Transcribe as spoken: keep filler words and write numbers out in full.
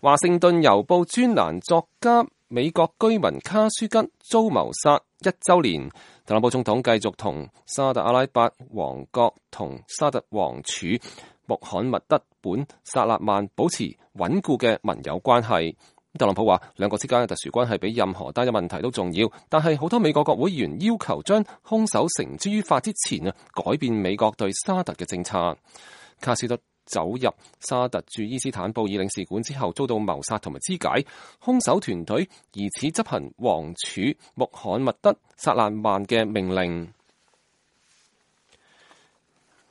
華盛頓郵報專欄作家美國居民卡舒吉遭謀殺一週年，特朗普總統繼續同沙特阿拉伯王國同沙特王儲穆罕默德本薩勒曼保持穩固嘅盟友關係。特朗普話兩國之間嘅特殊關係比任何單一問題都重要，但係好多美國國會議員要求將兇手繩之於法之前啊，改變美國對沙特嘅政策。卡舒吉走入沙特駐伊斯坦布爾領事館之後遭到謀殺同埋肢解，兇手團隊疑似執行王儲穆罕默德薩勒曼嘅命令。